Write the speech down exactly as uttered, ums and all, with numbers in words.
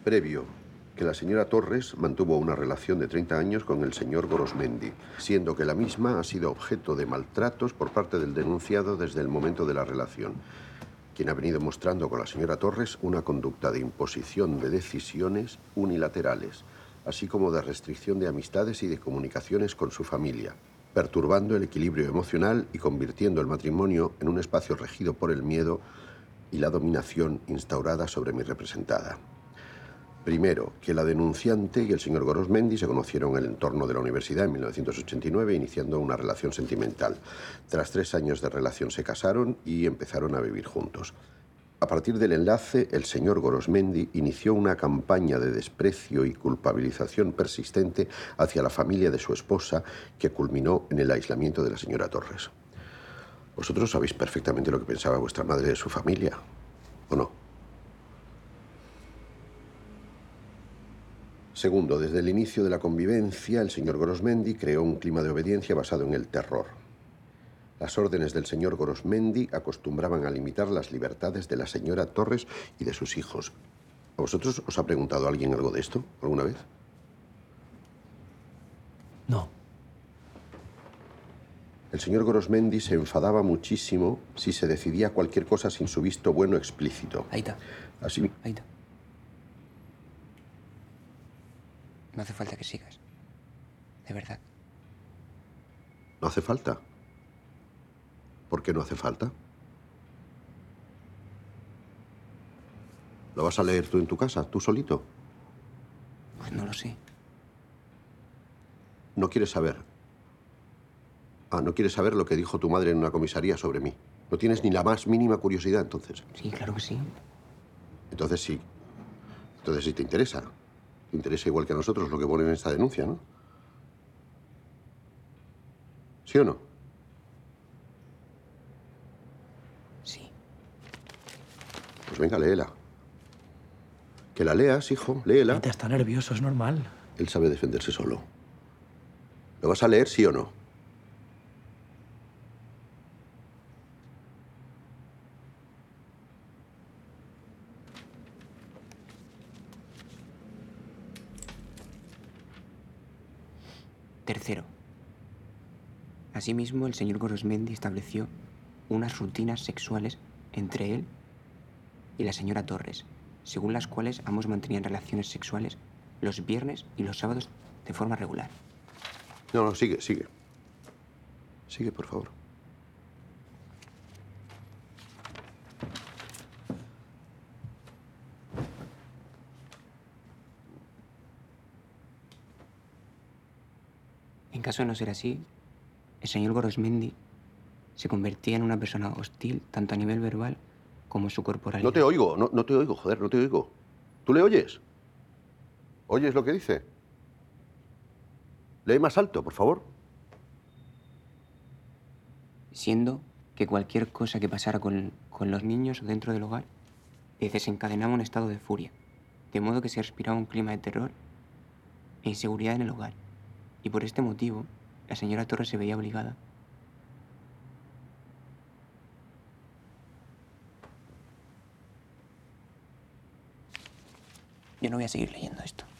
Previo, que la señora Torres mantuvo una relación de treinta años con el señor Gorosmendi, siendo que la misma ha sido objeto de maltratos por parte del denunciado desde el momento de la relación, quien ha venido mostrando con la señora Torres una conducta de imposición de decisiones unilaterales, así como de restricción de amistades y de comunicaciones con su familia, perturbando el equilibrio emocional y convirtiendo el matrimonio en un espacio regido por el miedo y la dominación instaurada sobre mi representada. Primero, que la denunciante y el señor Gorosmendi se conocieron en el entorno de la universidad en mil novecientos ochenta y nueve, iniciando una relación sentimental. Tras tres años de relación se casaron y empezaron a vivir juntos. A partir del enlace, el señor Gorosmendi inició una campaña de desprecio y culpabilización persistente hacia la familia de su esposa, que culminó en el aislamiento de la señora Torres. Vosotros sabéis perfectamente lo que pensaba vuestra madre de su familia, ¿o no? Segundo, desde el inicio de la convivencia, el señor Gorosmendi creó un clima de obediencia basado en el terror. Las órdenes del señor Gorosmendi acostumbraban a limitar las libertades de la señora Torres y de sus hijos. ¿A vosotros os ha preguntado alguien algo de esto alguna vez? No. El señor Gorosmendi se enfadaba muchísimo si se decidía cualquier cosa sin su visto bueno explícito. Aita. Así... Aita. No hace falta que sigas. De verdad. ¿No hace falta? ¿Por qué no hace falta? ¿Lo vas a leer tú en tu casa, tú solito? Pues no lo sé. ¿No quieres saber? Ah, ¿no quieres saber lo que dijo tu madre en una comisaría sobre mí? ¿No tienes ni la más mínima curiosidad, entonces? Sí, claro que sí. Entonces sí. Entonces sí te interesa. Te interesa igual que a nosotros lo que ponen en esta denuncia, ¿no? ¿Sí o no? Sí. Pues venga, léela. Que la leas, hijo, léela. Aita está nervioso, es normal. Él sabe defenderse solo. ¿Lo vas a leer, sí o no? Tercero. Asimismo, el señor Gorosmendi estableció unas rutinas sexuales entre él y la señora Torres, según las cuales ambos mantenían relaciones sexuales los viernes y los sábados de forma regular. No, no, sigue, sigue. Sigue, por favor. En caso de no ser así, el señor Gorosmendi se convertía en una persona hostil tanto a nivel verbal como su corporalidad. No te oigo, no, no te oigo, joder, no te oigo. ¿Tú le oyes? ¿Oyes lo que dice? Lee más alto, por favor. Siendo que cualquier cosa que pasara con, con los niños dentro del hogar le desencadenaba un estado de furia, de modo que se respiraba un clima de terror e inseguridad en el hogar. Y por este motivo, la señora Torres se veía obligada Yo no voy a seguir leyendo esto.